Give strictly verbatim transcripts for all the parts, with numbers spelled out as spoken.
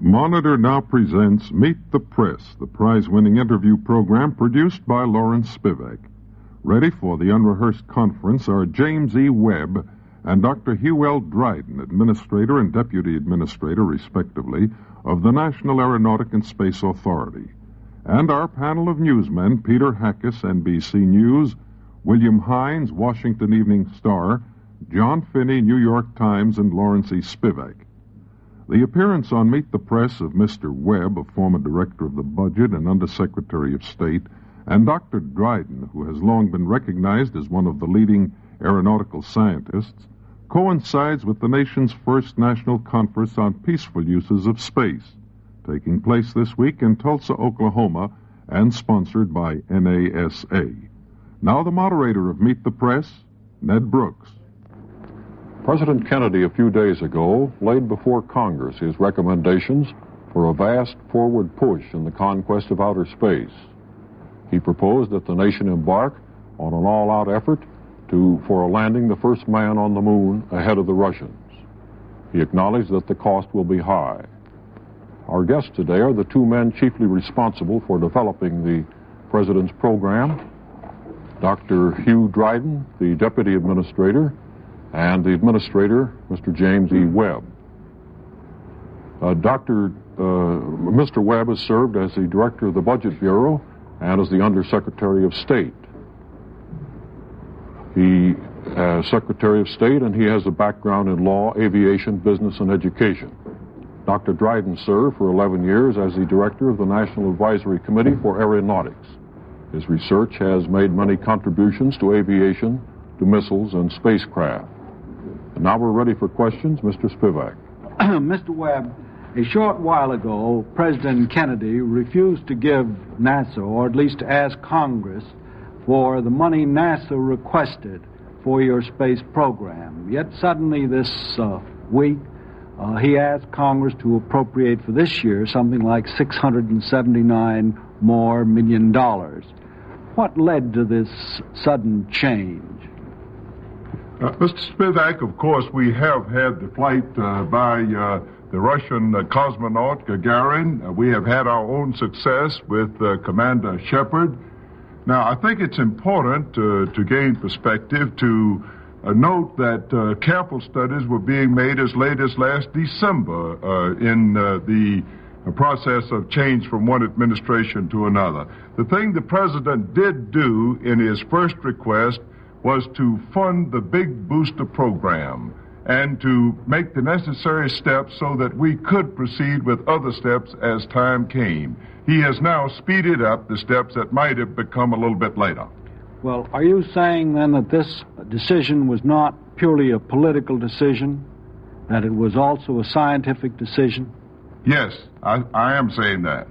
Monitor now presents Meet the Press, the prize-winning interview program produced by Lawrence Spivak. Ready for the unrehearsed conference are James E. Webb and Doctor Hugh L. Dryden, Administrator and Deputy Administrator, respectively, of the National Aeronautic and Space Authority. And our panel of newsmen, Peter Hackus, N B C News, William Hines, Washington Evening Star, John Finney, New York Times, and Lawrence E. Spivak. The appearance on Meet the Press of Mister Webb, a former Director of the Budget and Undersecretary of State, and Doctor Dryden, who has long been recognized as one of the leading aeronautical scientists, coincides with the nation's first national conference on peaceful uses of space, taking place this week in Tulsa, Oklahoma, and sponsored by N A S A. Now the moderator of Meet the Press, Ned Brooks. President Kennedy a few days ago laid before Congress his recommendations for a vast forward push in the conquest of outer space. He proposed that the nation embark on an all-out effort to, for a landing the first man on the moon ahead of the Russians. He acknowledged that the cost will be high. Our guests today are the two men chiefly responsible for developing the President's program, Doctor Hugh Dryden, the Deputy Administrator, and the Administrator, Mister James E. Webb. Uh, Doctor Uh, Mister Webb has served as the Director of the Budget Bureau and as the Undersecretary of State. He is Secretary of State, and he has a background in law, aviation, business, and education. Doctor Dryden served for eleven years as the Director of the National Advisory Committee for Aeronautics. His research has made many contributions to aviation, to missiles, and spacecraft. And now we're ready for questions. Mister Spivak. Mister Webb, a short while ago, President Kennedy refused to give NASA, or at least to ask Congress, for the money NASA requested for your space program. Yet suddenly this uh, week, uh, he asked Congress to appropriate for this year something like six hundred seventy-nine more million dollars. What led to this sudden change? Uh, Mister Spivak, of course, we have had the flight uh, by uh, the Russian uh, cosmonaut Gagarin. Uh, we have had our own success with uh, Commander Shepard. Now, I think it's important uh, to gain perspective to uh, note that uh, careful studies were being made as late as last December uh, in uh, the process of change from one administration to another. The thing the President did do in his first request was to fund the big booster program and to make the necessary steps so that we could proceed with other steps as time came. He has now speeded up the steps that might have become a little bit later. Well, are you saying then that this decision was not purely a political decision, that it was also a scientific decision? Yes, I, I am saying that.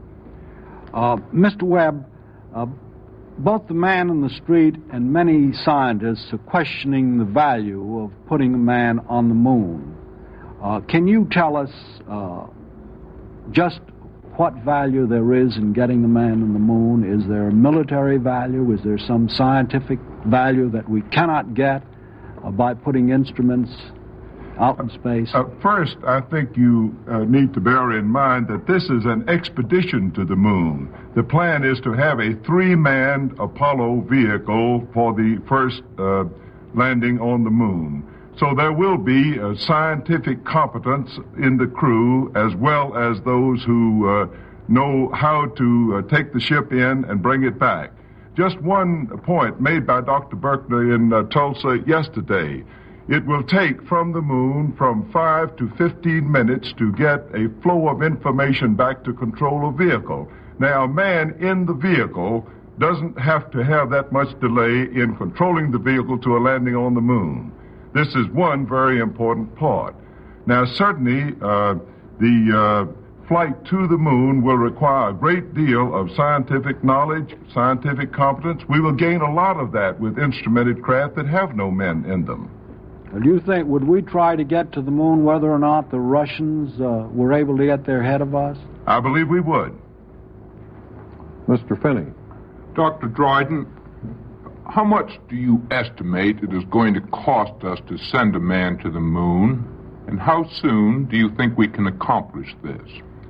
Uh, Mister Webb, uh, both the man in the street and many scientists are questioning the value of putting a man on the moon. Uh, can you tell us uh, just what value there is in getting the man on the moon? Is there a military value? Is there some scientific value that we cannot get uh, by putting instruments out in space? Uh, first, I think you uh, need to bear in mind that this is an expedition to the moon. The plan is to have a three-manned Apollo vehicle for the first uh, landing on the moon. So there will be uh, scientific competence in the crew as well as those who uh, know how to uh, take the ship in and bring it back. Just one point made by Doctor Berkner in uh, Tulsa yesterday. It will take from the moon from five to fifteen minutes to get a flow of information back to control a vehicle. Now, a man in the vehicle doesn't have to have that much delay in controlling the vehicle to a landing on the moon. This is one very important part. Now, certainly, uh, the uh, flight to the moon will require a great deal of scientific knowledge, scientific competence. We will gain a lot of that with instrumented craft that have no men in them. Do you think, would we try to get to the moon whether or not the Russians uh, were able to get there ahead of us? I believe we would. Mister Finney. Doctor Dryden, how much do you estimate it is going to cost us to send a man to the moon? And how soon do you think we can accomplish this?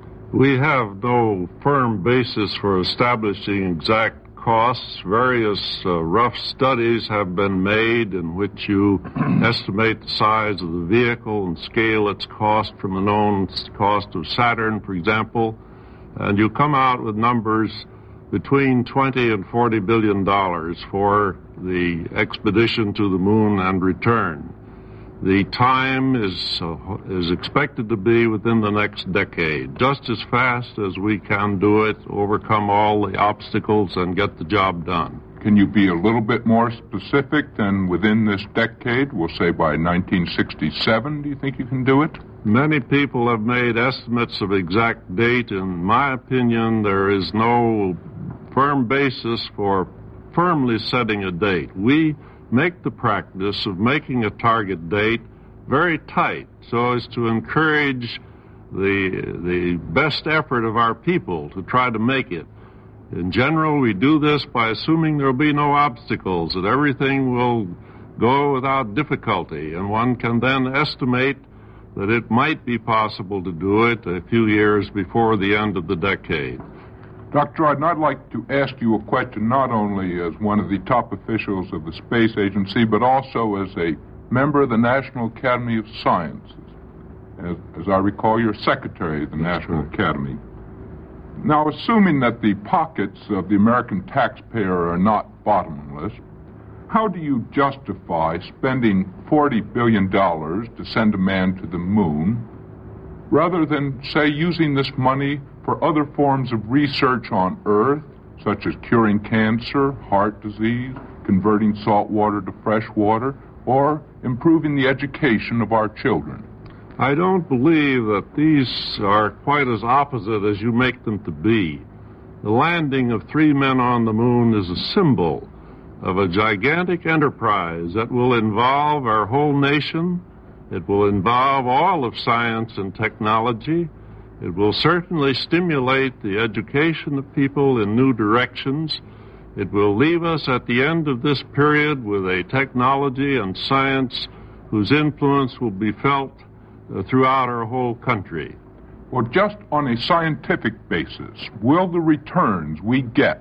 We have no firm basis for establishing exact costs. Various uh, rough studies have been made in which you estimate the size of the vehicle and scale its cost from the known cost of Saturn, for example, and you come out with numbers between twenty and forty billion dollars for the expedition to the moon and return. The time is uh, is expected to be within the next decade, just as fast as we can do it, overcome all the obstacles, and get the job done. Can you be a little bit more specific than within this decade? We'll say by nineteen sixty-seven, do you think you can do it? Many people have made estimates of exact date. In my opinion, there is no firm basis for firmly setting a date. We make the practice of making a target date very tight so as to encourage the the best effort of our people to try to make it. In general, we do this by assuming there will be no obstacles, that everything will go without difficulty, and one can then estimate that it might be possible to do it a few years before the end of the decade. Doctor Dryden, I'd like to ask you a question not only as one of the top officials of the Space Agency, but also as a member of the National Academy of Sciences. As, as I recall, you're secretary of the National Academy. Now, assuming that the pockets of the American taxpayer are not bottomless, how do you justify spending forty billion dollars to send a man to the moon rather than, say, using this money for other forms of research on Earth, such as curing cancer, heart disease, converting salt water to fresh water, or improving the education of our children? I don't believe that these are quite as opposite as you make them to be. The landing of three men on the moon is a symbol of a gigantic enterprise that will involve our whole nation. It will involve all of science and technology. It will certainly stimulate the education of people in new directions. It will leave us at the end of this period with a technology and science whose influence will be felt uh, throughout our whole country. Well, just on a scientific basis, will the returns we get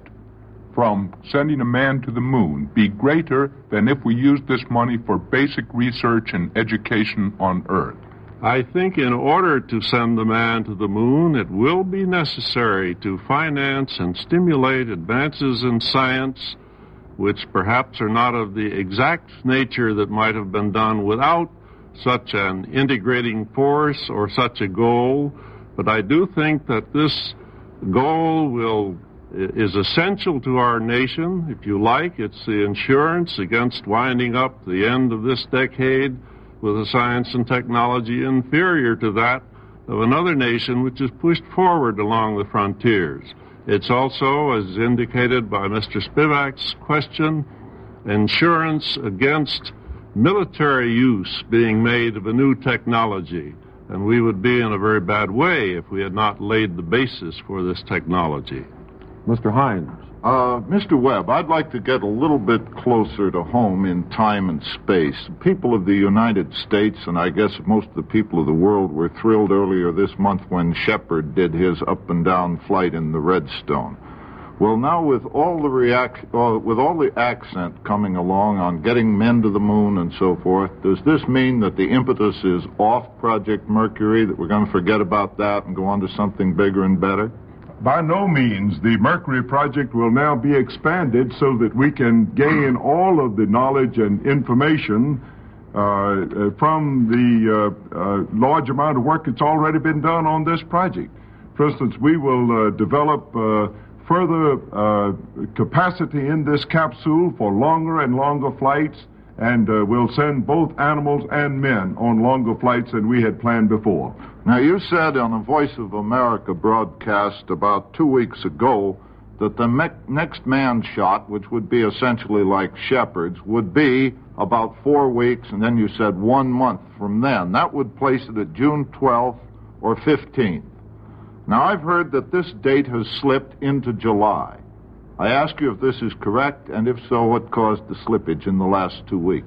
from sending a man to the moon be greater than if we used this money for basic research and education on Earth? I think in order to send the man to the moon, it will be necessary to finance and stimulate advances in science, which perhaps are not of the exact nature that might have been done without such an integrating force or such a goal. But I do think that this goal will is essential to our nation. If you like, it's the insurance against winding up the end of this decade with a science and technology inferior to that of another nation which is pushed forward along the frontiers. It's also, as indicated by Mister Spivak's question, insurance against military use being made of a new technology. And we would be in a very bad way if we had not laid the basis for this technology. Mister Hines. Uh, Mister Webb, I'd like to get a little bit closer to home in time and space. People of the United States, and I guess most of the people of the world, were thrilled earlier this month when Shepard did his up and down flight in the Redstone. Well, now with all the react, uh, with all the accent coming along on getting men to the moon and so forth, does this mean that the impetus is off Project Mercury, that we're going to forget about that and go on to something bigger and better? By no means. The Mercury project will now be expanded so that we can gain all of the knowledge and information uh, uh, from the uh, uh, large amount of work that's already been done on this project. For instance, we will uh, develop uh, further uh, capacity in this capsule for longer and longer flights, and uh, we'll send both animals and men on longer flights than we had planned before. Now, you said on a Voice of America broadcast about two weeks ago that the me- next man shot, which would be essentially like Shepard's, would be about four weeks, and then you said one month from then. That would place it at June twelfth or fifteenth. Now, I've heard that this date has slipped into July. I ask you if this is correct, and if so, what caused the slippage in the last two weeks?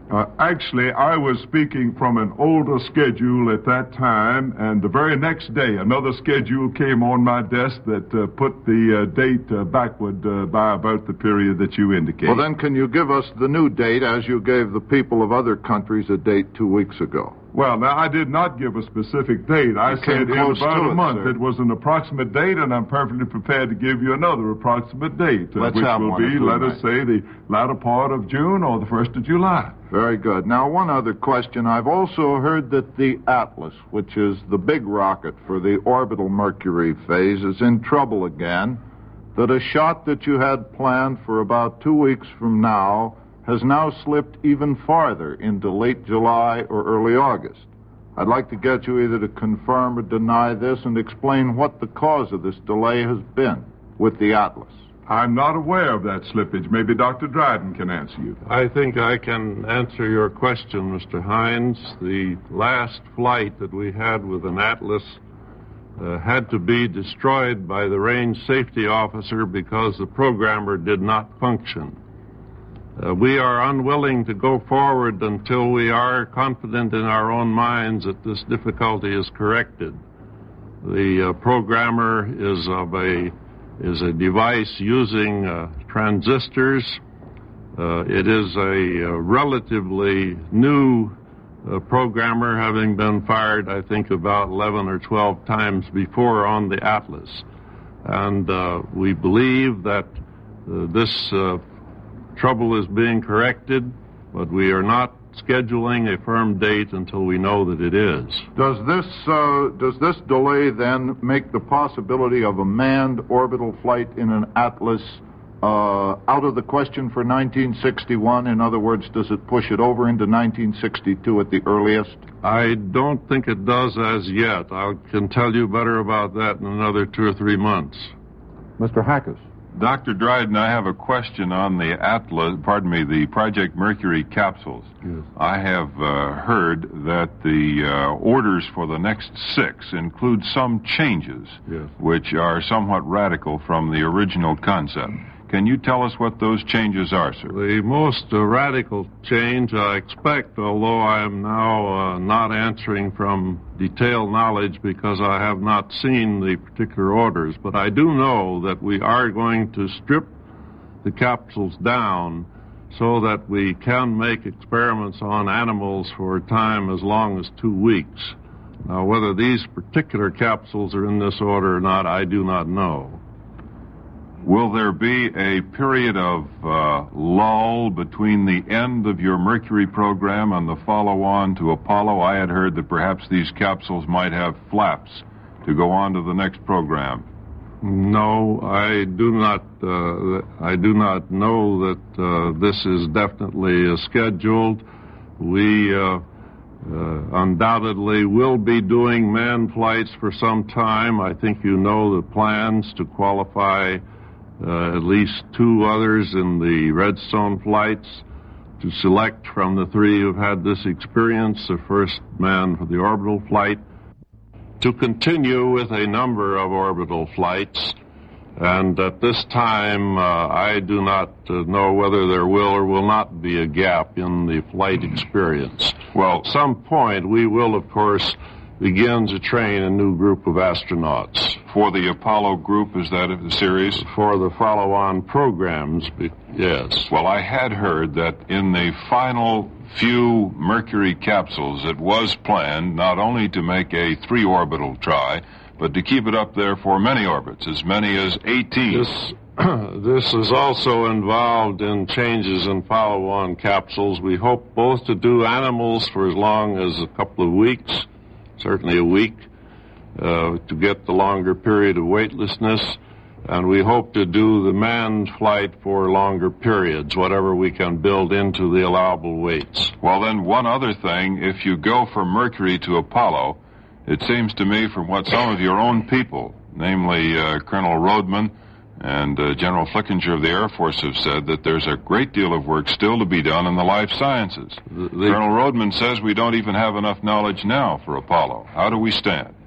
Uh, actually, I was speaking from an older schedule at that time, and the very next day, another schedule came on my desk that uh, put the uh, date uh, backward uh, by about the period that you indicated. Well, then, can you give us the new date as you gave the people of other countries a date two weeks ago? Well, now, I did not give a specific date. I You said came in close about to a it, month. sir. It was an approximate date, and I'm perfectly prepared to give you another approximate date, uh, Let's which have will one, be, if you let may. us say, the latter part of June or the first of July. Very good. Now, one other question. I've also heard that the Atlas, which is the big rocket for the orbital Mercury phase, is in trouble again, that a shot that you had planned for about two weeks from now has now slipped even farther into late July or early August. I'd like to get you either to confirm or deny this and explain what the cause of this delay has been with the Atlas. I'm not aware of that slippage. Maybe Doctor Dryden can answer you. I think I can answer your question, Mister Hines. The last flight that we had with an Atlas uh, had to be destroyed by the range safety officer because the programmer did not function. Uh, we are unwilling to go forward until we are confident in our own minds that this difficulty is corrected. The uh, programmer is of a is a device using uh, transistors. Uh, it is a, a relatively new uh, programmer, having been fired, I think, about eleven or twelve times before on the Atlas. And uh, we believe that uh, this uh, trouble is being corrected, but we are not scheduling a firm date until we know that it is. Does this uh, does this delay then make the possibility of a manned orbital flight in an Atlas uh, out of the question for nineteen sixty-one? In other words, does it push it over into nineteen sixty-two at the earliest? I don't think it does as yet. I can tell you better about that in another two or three months. Mister Hackus. Doctor Dryden, I have a question on the Atlas, pardon me, the Project Mercury capsules. Yes. I have uh, heard that the uh, orders for the next six include some changes, Yes. which are somewhat radical from the original concept. Can you tell us what those changes are, sir? The most uh, radical change I expect, although I am now uh, not answering from detailed knowledge because I have not seen the particular orders, but I do know that we are going to strip the capsules down so that we can make experiments on animals for a time as long as two weeks. Now, whether these particular capsules are in this order or not, I do not know. Will there be a period of uh, lull between the end of your Mercury program and the follow-on to Apollo? I had heard that perhaps these capsules might have flaps to go on to the next program. No, I do not. Uh, I do not know that uh, this is definitely uh, scheduled. We uh, uh, undoubtedly will be doing manned flights for some time. I think you know the plans to qualify uh, at least two others in the Redstone flights, to select from the three who've had this experience the first man for the orbital flight, to continue with a number of orbital flights. And at this time, uh, I do not uh, know whether there will or will not be a gap in the flight experience. Well, at some point, we will, of course, begin to train a new group of astronauts. For the Apollo group, is that the series? For the follow-on programs, yes. Well, I had heard that in the final few Mercury capsules, it was planned not only to make a three-orbital try, but to keep it up there for many orbits, as many as eighteen. This, this is also involved in changes in follow-on capsules. We hope both to do animals for as long as a couple of weeks, certainly a week, uh, to get the longer period of weightlessness, and we hope to do the manned flight for longer periods, whatever we can build into the allowable weights. Well, then, one other thing, if you go from Mercury to Apollo, it seems to me from what some of your own people, namely uh, Colonel Rodman and uh, General Flickinger of the Air Force, have said that there's a great deal of work still to be done in the life sciences. The, the, Colonel Rodman says we don't even have enough knowledge now for Apollo. How do we stand?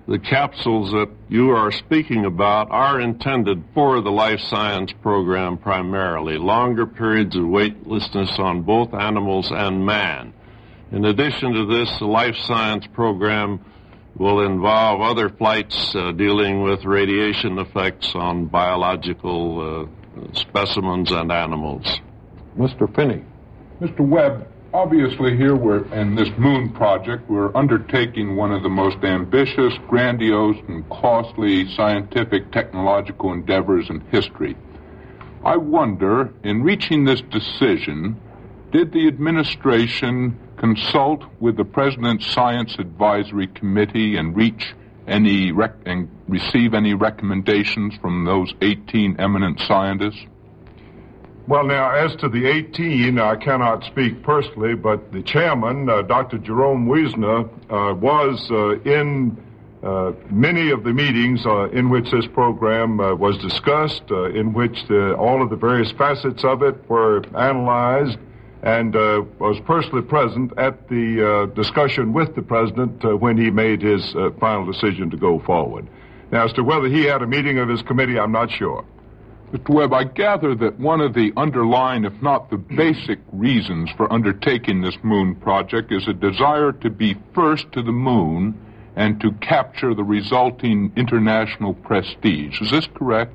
the capsules that you are speaking about are intended for the life science program primarily, longer periods of weightlessness on both animals and man. In addition to this, the life science program will involve other flights uh, dealing with radiation effects on biological uh, specimens and animals. Mister Finney. Mister Webb, obviously here we're in this moon project, we're undertaking one of the most ambitious, grandiose, and costly scientific technological endeavors in history. I wonder, in reaching this decision, did the administration consult with the President's Science Advisory Committee and reach any rec- and receive any recommendations from those eighteen eminent scientists? Well, now, as to the eighteen, I cannot speak personally, but the chairman, uh, Doctor Jerome Wiesner, uh, was uh, in uh, many of the meetings uh, in which this program uh, was discussed, uh, in which the, all of the various facets of it were analyzed, and uh, was personally present at the uh, discussion with the president uh, when he made his uh, final decision to go forward. Now, as to whether he had a meeting of his committee, I'm not sure. Mister Webb, I gather that one of the underlying, if not the basic reasons for undertaking this moon project is a desire to be first to the moon and to capture the resulting international prestige. Is this correct?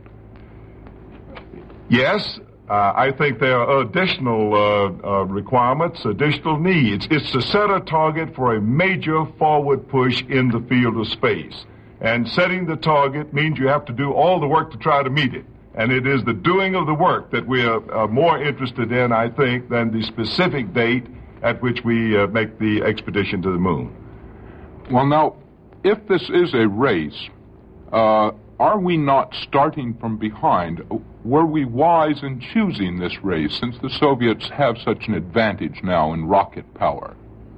Yes. Uh, I think there are additional uh, uh, requirements, additional needs. It's to set a target for a major forward push in the field of space. And setting the target means you have to do all the work to try to meet it. And it is the doing of the work that we are uh, more interested in, I think, than the specific date at which we uh, make the expedition to the moon. Well, now, if this is a race, uh, are we not starting from behind? Were we wise in choosing this race, since the Soviets have such an advantage now in rocket power?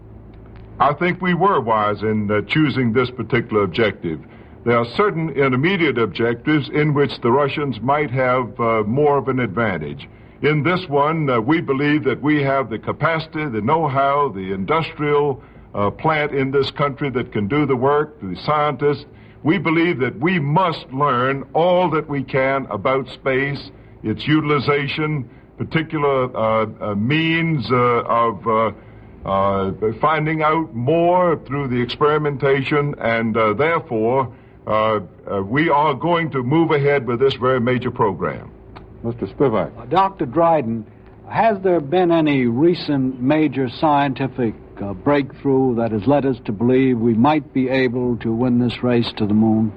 I think we were wise in uh, choosing this particular objective. There are certain intermediate objectives in which the Russians might have uh, more of an advantage. In this one, uh, we believe that we have the capacity, the know-how, the industrial uh, plant in this country that can do the work, the scientists. We believe that we must learn all that we can about space, its utilization, particular uh, uh, means uh, of uh, uh, finding out more through the experimentation, and uh, therefore, Uh, uh, we are going to move ahead with this very major program. Mister Spivak. Uh, Doctor Dryden, has there been any recent major scientific uh, breakthrough that has led us to believe we might be able to win this race to the moon?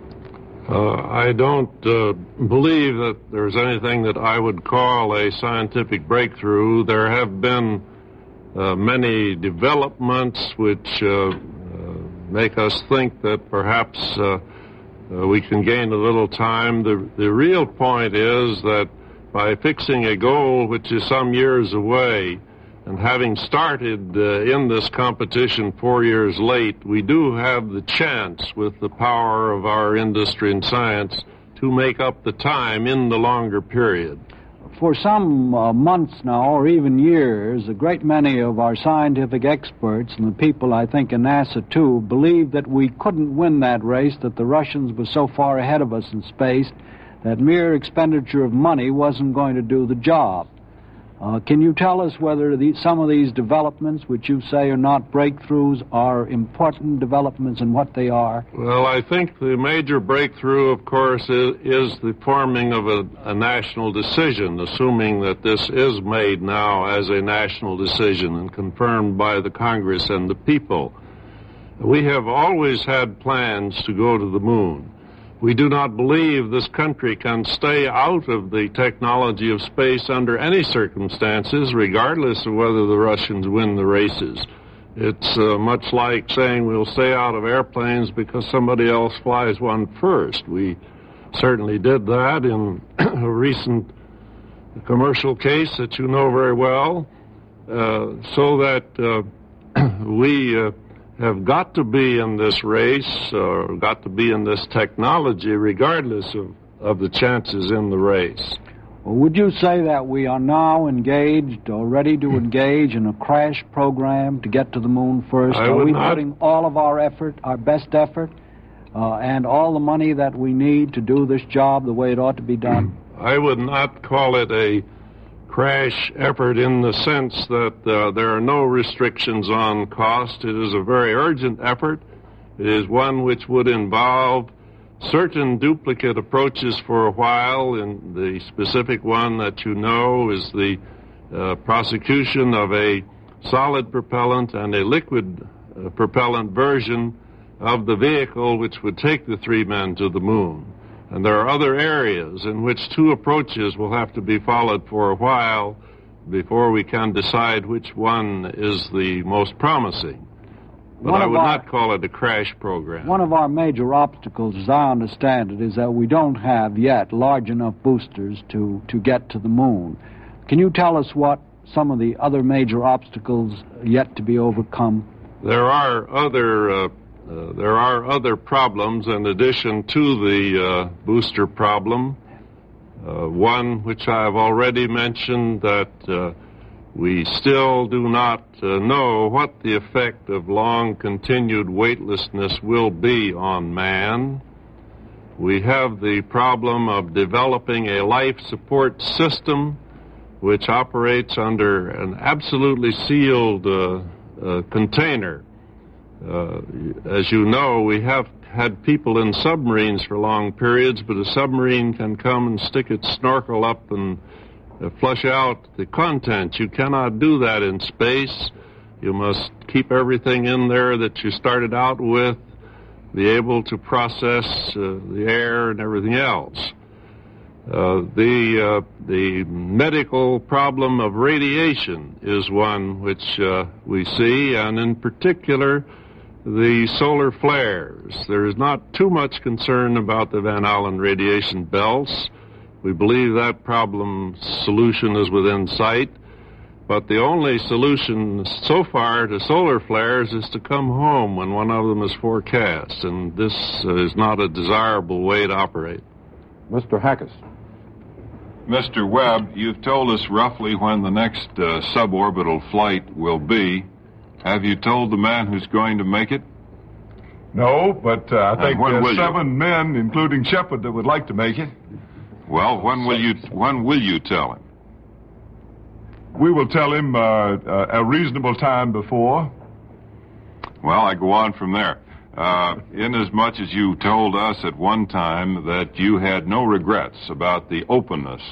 Uh, I don't uh, believe that there's anything that I would call a scientific breakthrough. There have been uh, many developments which uh, make us think that perhaps uh, uh, we can gain a little time. The, the real point is that by fixing a goal which is some years away and having started uh, in this competition four years late, we do have the chance with the power of our industry and science to make up the time in the longer period. For some uh, months now, or even years, a great many of our scientific experts, and the people, I think, in NASA, too, believed that we couldn't win that race, that the Russians were so far ahead of us in space that mere expenditure of money wasn't going to do the job. Uh, can you tell us whether the, some of these developments, which you say are not breakthroughs, are important developments and what they are? Well, I think the major breakthrough, of course, is, is the forming of a, a national decision, assuming that this is made now as a national decision and confirmed by the Congress and the people. We have always had plans to go to the moon. We do not believe this country can stay out of the technology of space under any circumstances, regardless of whether the Russians win the races. It's uh, much like saying we'll stay out of airplanes because somebody else flies one first. We certainly did that in a recent commercial case that you know very well, uh, so that uh, we... Uh, have got to be in this race, or got to be in this technology, regardless of, of the chances in the race. Well, would you say that we are now engaged or ready to engage in a crash program to get to the moon first? I are would we not... putting all of our effort, our best effort, uh, and all the money that we need to do this job the way it ought to be done? I would not call it a crash effort in the sense that uh, there are no restrictions on cost. It is a very urgent effort. It is one which would involve certain duplicate approaches for a while, and the specific one that you know is the uh, prosecution of a solid propellant and a liquid uh, propellant version of the vehicle which would take the three men to the moon. And there are other areas in which two approaches will have to be followed for a while before we can decide which one is the most promising. But I would our, not call it a crash program. One of our major obstacles, as I understand it, is that we don't have yet large enough boosters to, to get to the moon. Can you tell us what some of the other major obstacles yet to be overcome? There are other uh, uh, there are other problems in addition to the uh, booster problem. Uh, one which I have already mentioned, that uh, we still do not uh, know what the effect of long continued weightlessness will be on man. We have the problem of developing a life support system which operates under an absolutely sealed uh, uh, container. Uh, as you know, we have had people in submarines for long periods, but a submarine can come and stick its snorkel up and uh, flush out the contents. You cannot do that in space. You must keep everything in there that you started out with, be able to process uh, the air and everything else. Uh, the uh, the medical problem of radiation is one which uh, we see, and in particular, the solar flares. There is not too much concern about the Van Allen radiation belts. We believe that problem solution is within sight, but the only solution so far to solar flares is to come home when one of them is forecast, and this uh, is not a desirable way to operate. Mister Hackes. Mister Webb, you've told us roughly when the next uh, suborbital flight will be. Have you told the man who's going to make it? No, but uh, I think there's seven you? men, including Shepard, that would like to make it. Well, when will you when will you tell him? We will tell him uh, uh, a reasonable time before. Well, I go on from there. Uh, inasmuch as you told us at one time that you had no regrets about the openness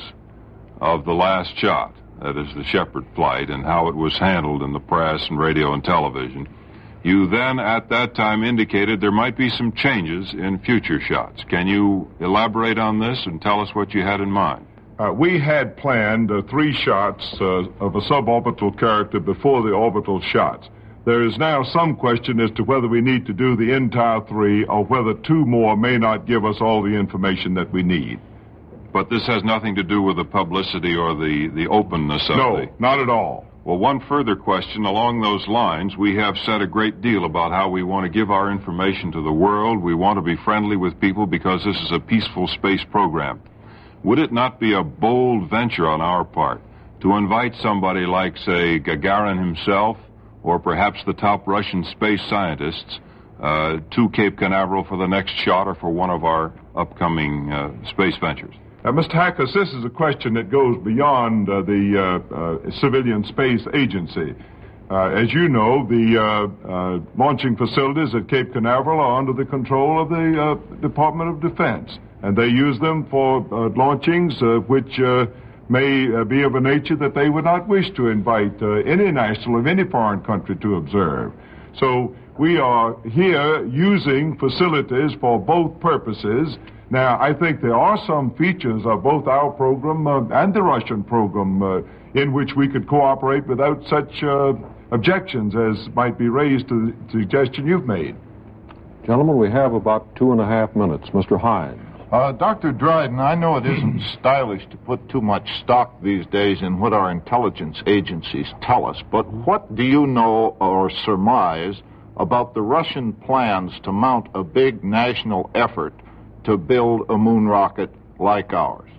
of the last shot, that is the Shepard flight, and how it was handled in the press and radio and television, you then at that time indicated there might be some changes in future shots. Can you elaborate on this and tell us what you had in mind? Uh, we had planned uh, three shots uh, of a suborbital character before the orbital shots. There is now some question as to whether we need to do the entire three or whether two more may not give us all the information that we need. But this has nothing to do with the publicity or the, the openness of no, the... No, not at all. Well, one further question along those lines. We have said a great deal about how we want to give our information to the world. We want to be friendly with people because this is a peaceful space program. Would it not be a bold venture on our part to invite somebody like, say, Gagarin himself, or perhaps the top Russian space scientists, uh, to Cape Canaveral for the next shot or for one of our upcoming uh, space ventures? Uh, Mister Hackes, this is a question that goes beyond uh, the uh, uh, civilian space agency. Uh, as you know, the uh, uh, launching facilities at Cape Canaveral are under the control of the uh, Department of Defense, and they use them for uh, launchings uh, which uh, may uh, be of a nature that they would not wish to invite uh, any national of any foreign country to observe. So we are here using facilities for both purposes. Now, I think there are some features of both our program uh, and the Russian program uh, in which we could cooperate without such uh, objections as might be raised to the suggestion you've made. Gentlemen, we have about two and a half minutes. Mister Hines. Uh, Doctor Dryden, I know it isn't stylish to put too much stock these days in what our intelligence agencies tell us, but what do you know or surmise about the Russian plans to mount a big national effort to build a moon rocket like ours?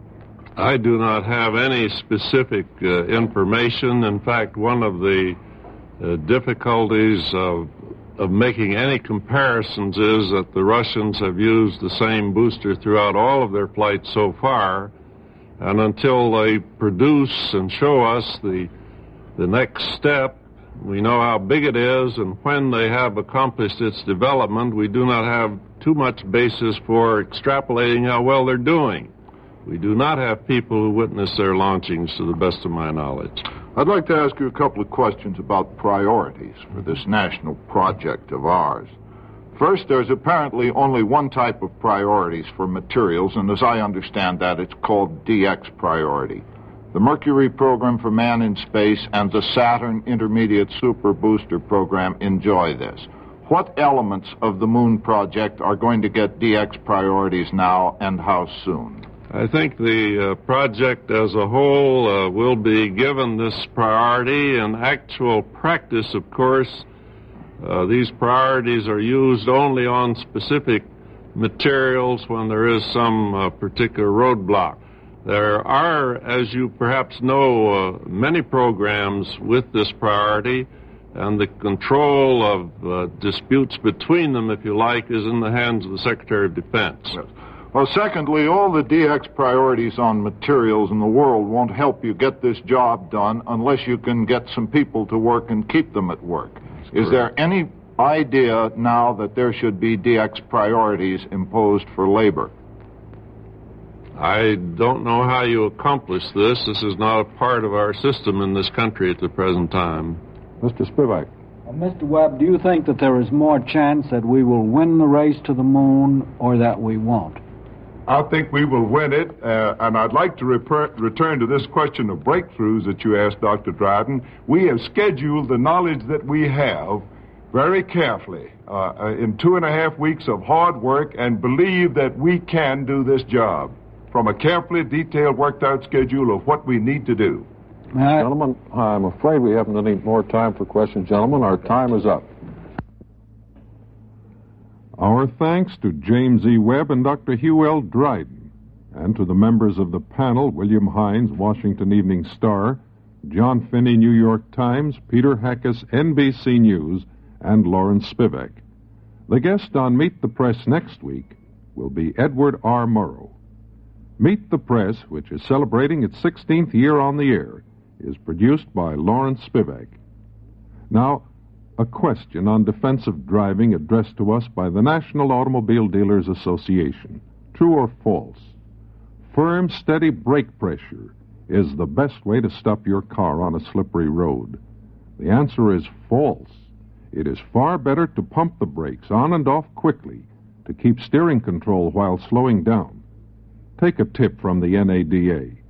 I do not have any specific uh, information. In fact, one of the uh, difficulties of of making any comparisons is that the Russians have used the same booster throughout all of their flights so far, and until they produce and show us the the next step, we know how big it is, and when they have accomplished its development, we do not have too much basis for extrapolating how well they're doing. We do not have people who witness their launchings, to the best of my knowledge. I'd like to ask you a couple of questions about priorities for this national project of ours. First, there's apparently only one type of priorities for materials, and as I understand that, it's called D X priority. The Mercury program for man in space and the Saturn Intermediate Super Booster program enjoy this. What elements of the Moon project are going to get D X priorities now, and how soon? I think the uh, project as a whole uh, will be given this priority. In actual practice, of course, uh, these priorities are used only on specific materials when there is some uh, particular roadblock. There are, as you perhaps know, uh, many programs with this priority, and the control of uh, disputes between them, if you like, is in the hands of the Secretary of Defense. Yes. Well, secondly, all the D X priorities on materials in the world won't help you get this job done unless you can get some people to work and keep them at work. Is there any idea now that there should be D X priorities imposed for labor? I don't know how you accomplish this. This is not a part of our system in this country at the present time. Mister Spivak. Uh, Mister Webb, do you think that there is more chance that we will win the race to the moon or that we won't? I think we will win it, uh, and I'd like to reper- return to this question of breakthroughs that you asked, Doctor Dryden. We have scheduled the knowledge that we have very carefully uh, in two and a half weeks of hard work, and believe that we can do this job from a carefully detailed, worked-out schedule of what we need to do. Uh, Gentlemen, I'm afraid we haven't any more time for questions, gentlemen. Our time is up. Our thanks to James E. Webb and Doctor Hugh L. Dryden, and to the members of the panel, William Hines, Washington Evening Star, John Finney, New York Times, Peter Hackus, N B C News, and Lawrence Spivak. The guest on Meet the Press next week will be Edward R. Murrow. Meet the Press, which is celebrating its sixteenth year on the air, is produced by Lawrence Spivak. Now, a question on defensive driving addressed to us by the National Automobile Dealers Association. True or false? Firm, steady brake pressure is the best way to stop your car on a slippery road. The answer is false. It is far better to pump the brakes on and off quickly to keep steering control while slowing down. Take a tip from the N A D A.